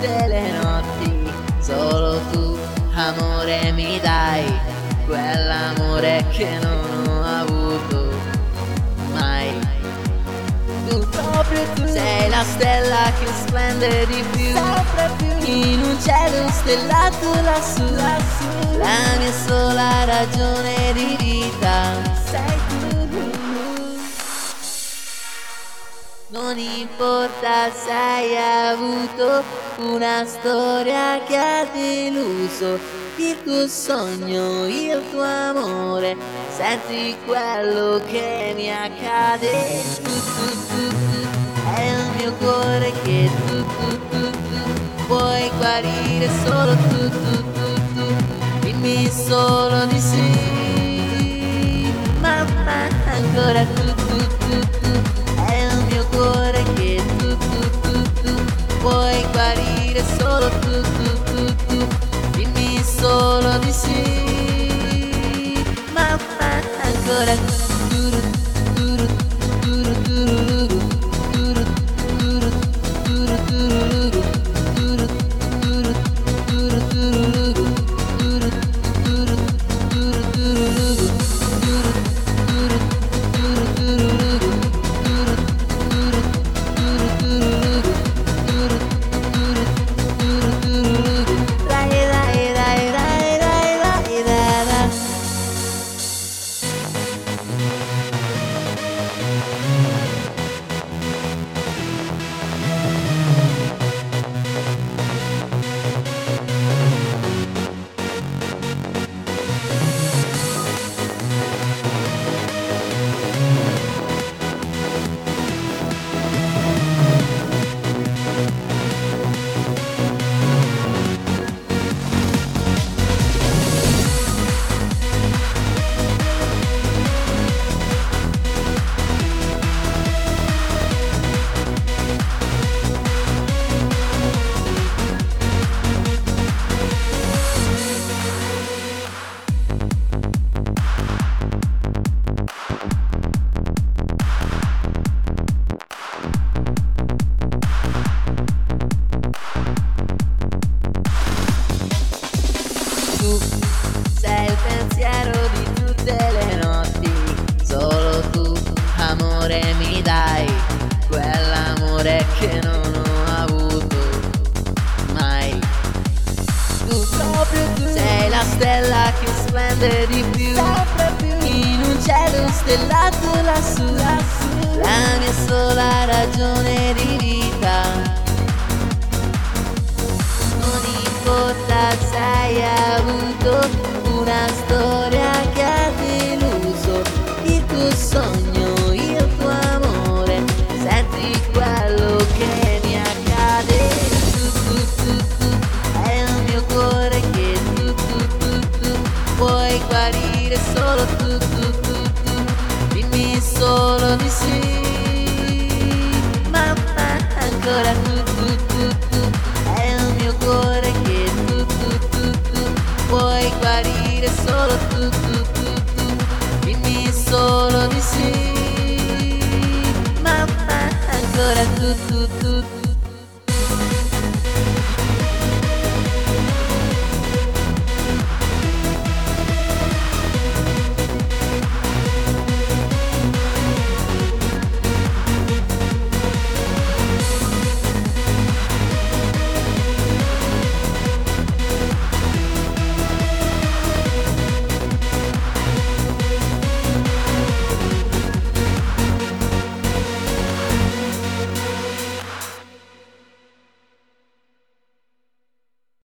tutte le notti. Solo tu, amore, mi dai quell'amore che non ho avuto mai. Tu, proprio tu, sei la stella che splende di più, in un cielo stellato lassù, la mia sola ragione di vita sei tu. Non importa se hai avuto una storia che ha deluso, il tuo sogno, il tuo amore, senti quello che mi accade. È il mio cuore che tu puoi guarire solo tu, dimmi solo di sì, mamma, ancora tu. È il mio cuore che tu puoi guarire solo tu, dimmi solo di sì, mamma, ancora tu. Tu sei il pensiero di tutte le notti, solo tu, amore, mi dai quell'amore che non ho avuto mai. Tu, proprio tu, sei la stella che splende di più, in un cielo stellato lassù, la mia sola ragione di vita